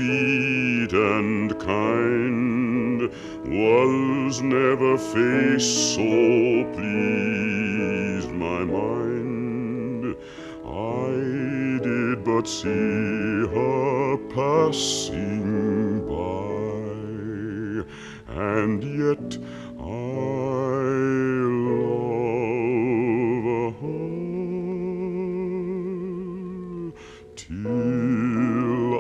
sweet and kind, was never face so pleased my mind. I did but see her passing by, and yet I love her till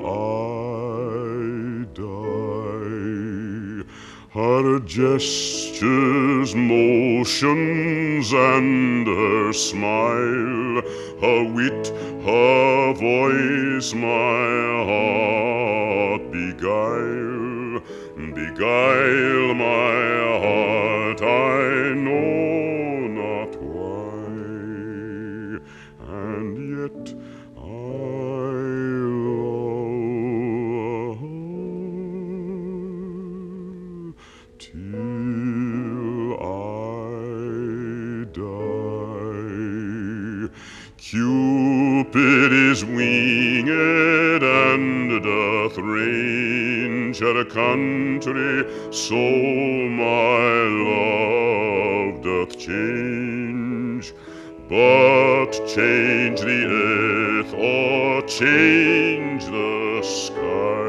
I die. Her gestures, motions, and her smile, her wit, her voice, my heart beguile, beguile my heart, I know not why, and yet I love her till I die. Cupid is winged and doth range her country, so my love doth change. But change the earth or change the sky,